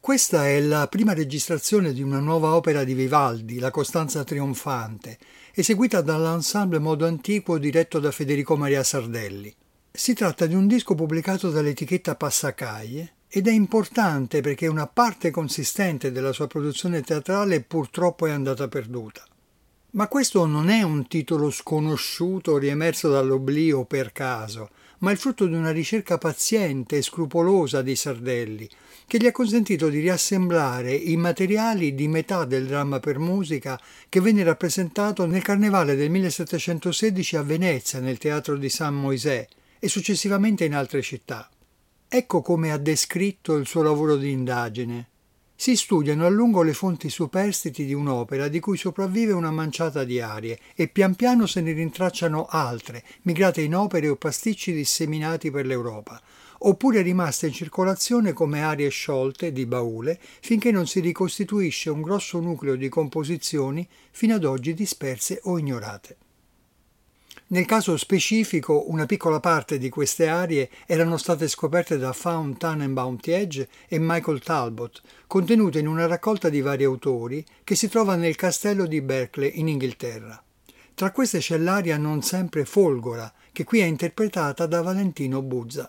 Questa è la prima registrazione di una nuova opera di Vivaldi, La Costanza Trionfante, eseguita dall'Ensemble Modo Antiquo diretto da Federico Maria Sardelli. Si tratta di un disco pubblicato dall'etichetta Passacaglie ed è importante perché una parte consistente della sua produzione teatrale purtroppo è andata perduta. Ma questo non è un titolo sconosciuto riemerso dall'oblio per caso, ma il frutto di una ricerca paziente e scrupolosa di Sardelli, che gli ha consentito di riassemblare i materiali di metà del dramma per musica che venne rappresentato nel Carnevale del 1716 a Venezia, nel Teatro di San Moisè, e successivamente in altre città. Ecco come ha descritto il suo lavoro di indagine. Si studiano a lungo le fonti superstiti di un'opera di cui sopravvive una manciata di arie e pian piano se ne rintracciano altre, migrate in opere o pasticci disseminati per l'Europa, oppure rimaste in circolazione come arie sciolte di baule finché non si ricostituisce un grosso nucleo di composizioni fino ad oggi disperse o ignorate. Nel caso specifico, una piccola parte di queste arie erano state scoperte da Faun Tannenbaum Thiege e Michael Talbot, contenute in una raccolta di vari autori che si trova nel castello di Berkeley in Inghilterra. Tra queste c'è l'aria Non sempre folgora, che qui è interpretata da Valentino Buzza.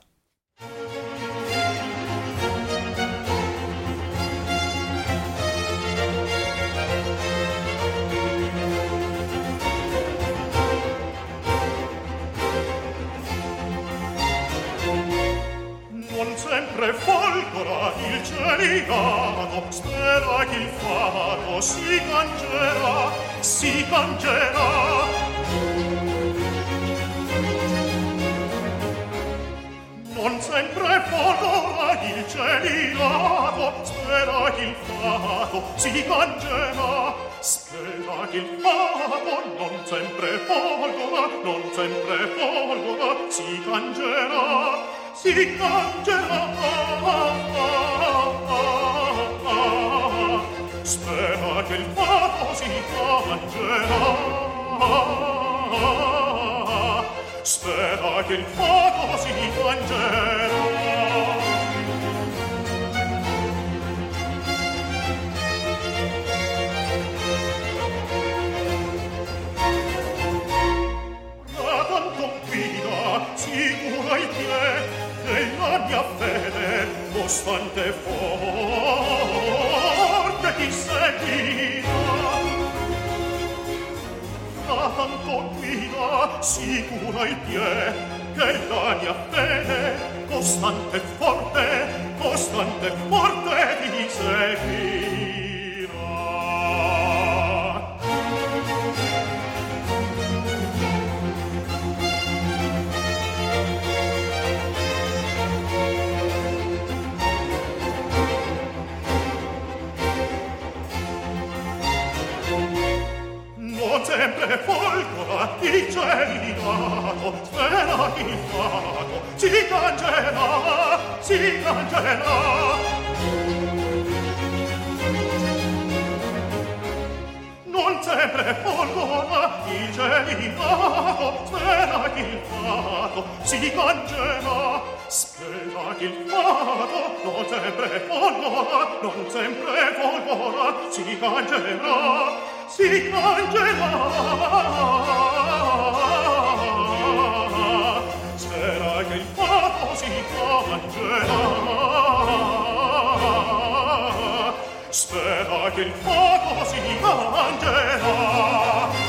Sempre folgora il celiato, spera che il fato si cangerà, si cangerà. Non sempre folgora il celiato, spera che il fato si cangerà, spera che il fato non sempre folgora, non sempre folgora, si cangerà. Si cangerà, spera che il fato si cangerà, spera che il fato si cangerà. La tanto guida, sicura il piede, e la mia fede costante forte ti seguirà. La tanto guida sicura il pie, che la mia fede costante forte ti seguirà. Sempre folgora il celiato, spera che il fato si cangerà, si cangerà. Non sempre folgora il celiato, spera che il fato si cangerà, spera che il fato non sempre folgora, non sempre folgora, si cangerà. Si cangerà, spera che il fato si cangerà, spera che il fato si cangerà.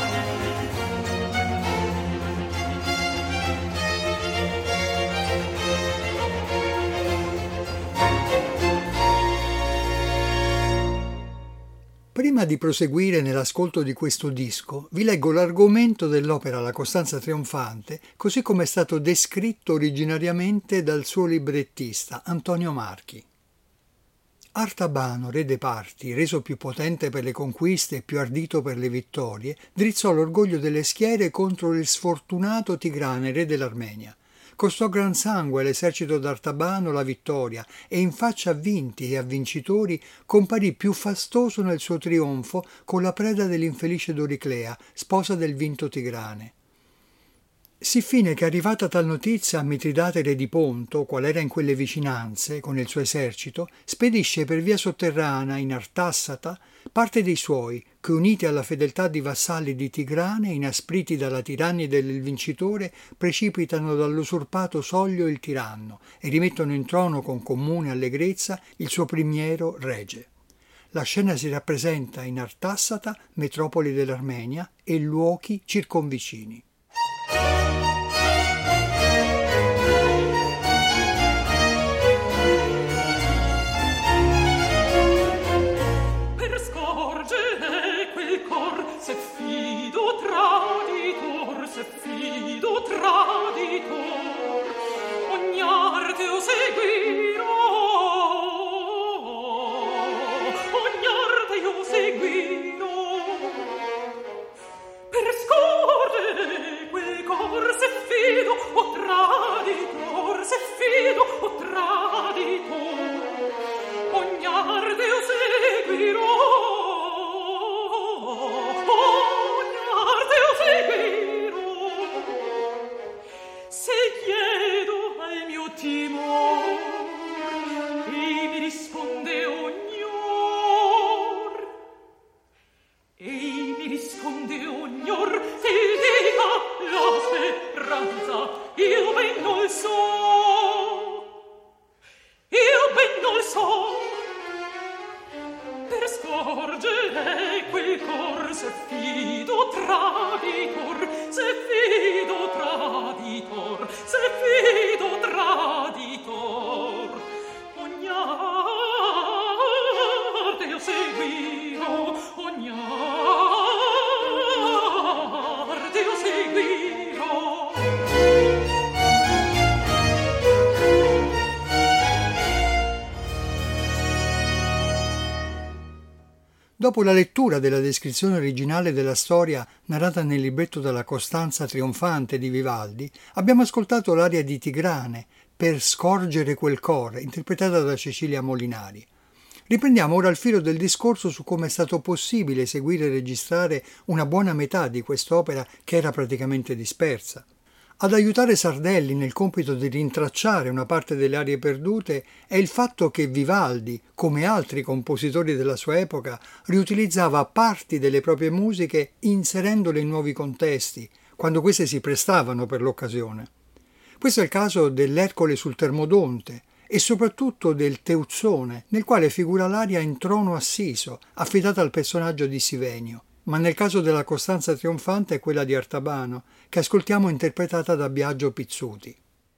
Prima di proseguire nell'ascolto di questo disco, vi leggo l'argomento dell'opera La Costanza Trionfante, così come è stato descritto originariamente dal suo librettista, Antonio Marchi. Artabano, re dei Parti, reso più potente per le conquiste e più ardito per le vittorie, drizzò l'orgoglio delle schiere contro il sfortunato Tigrane, re dell'Armenia. Costò gran sangue all'esercito d'Artabano la vittoria e in faccia a vinti e a vincitori comparì più fastoso nel suo trionfo con la preda dell'infelice Doriclea, sposa del vinto Tigrane. Sì fine che arrivata tal notizia, Mitridate re di Ponto, qual era in quelle vicinanze, con il suo esercito, spedisce per via sotterranea in Artassata parte dei suoi, che uniti alla fedeltà di vassalli di Tigrane, inaspriti dalla tirannia del vincitore, precipitano dall'usurpato soglio il tiranno e rimettono in trono con comune allegrezza il suo primiero rege. La scena si rappresenta in Artassata, metropoli dell'Armenia, e luoghi circonvicini. Se fido traditor, ogni arte io seguirò, per scorgere quel cor se fido o traditor, ogni arte io seguirò. Se chiedo al mio timor, e mi risponde ognor, se dica la speranza, io ben non so, per scorgere quel cor se fido traditor, ogni arte io seguirò, ogni arte io seguirò. Dopo la lettura della descrizione originale della storia narrata nel libretto della Costanza trionfante di Vivaldi, abbiamo ascoltato l'aria di Tigrane, Per scorgere quel cor, interpretata da Cecilia Molinari. Riprendiamo ora il filo del discorso su come è stato possibile eseguire e registrare una buona metà di quest'opera che era praticamente dispersa. Ad aiutare Sardelli nel compito di rintracciare una parte delle arie perdute è il fatto che Vivaldi, come altri compositori della sua epoca, riutilizzava parti delle proprie musiche inserendole in nuovi contesti, quando queste si prestavano per l'occasione. Questo è il caso dell'Ercole sul Termodonte e soprattutto del Teuzzone, nel quale figura l'aria in trono assiso, affidata al personaggio di Sivenio. Ma nel caso della Costanza trionfante è quella di Artabano, che ascoltiamo interpretata da Biagio Pizzuti.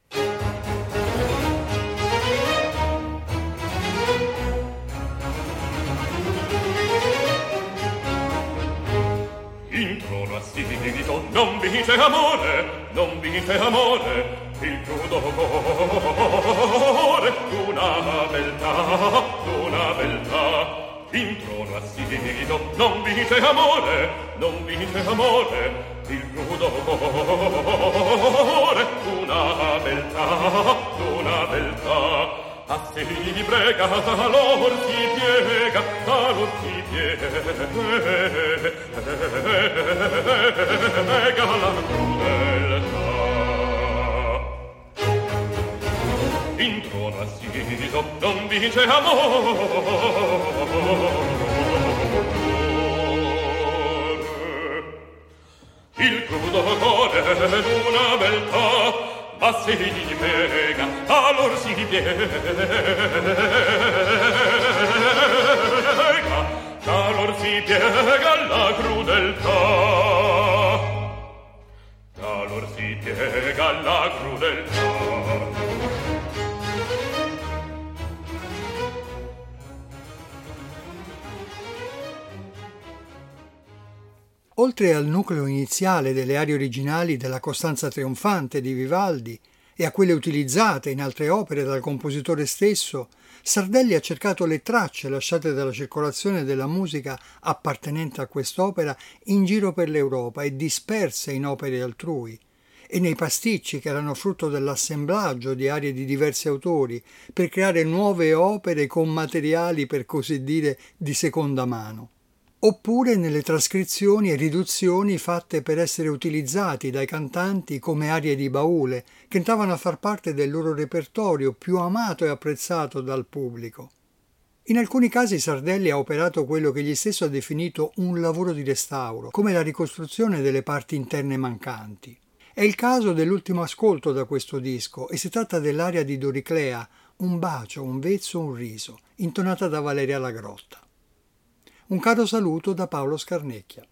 In trono assito non vince amore, il crudo cuore d'una beltà. In trono assito non vince amore, il crudo cuore d'una beltà. A se gli prega, talor si piega, la crudeltà. In trono assiso non vince amore, il crudo cuore d'una beltà, ma se gli pega, allor si piega, allor si piega la crudeltà, allor si piega la crudeltà. Oltre al nucleo iniziale delle arie originali della Costanza trionfante di Vivaldi e a quelle utilizzate in altre opere dal compositore stesso, Sardelli ha cercato le tracce lasciate dalla circolazione della musica appartenente a quest'opera in giro per l'Europa e disperse in opere altrui, e nei pasticci che erano frutto dell'assemblaggio di arie di diversi autori per creare nuove opere con materiali, per così dire, di seconda mano. oppure nelle trascrizioni e riduzioni fatte per essere utilizzati dai cantanti come arie di baule, che entravano a far parte del loro repertorio più amato e apprezzato dal pubblico. In alcuni casi Sardelli ha operato quello che egli stesso ha definito un lavoro di restauro, come la ricostruzione delle parti interne mancanti. È il caso dell'ultimo ascolto da questo disco e si tratta dell'aria di Doriclea, Un bacio, un vezzo, un riso, intonata da Valeria Lagrotta. Un caro saluto da Paolo Scarnecchia.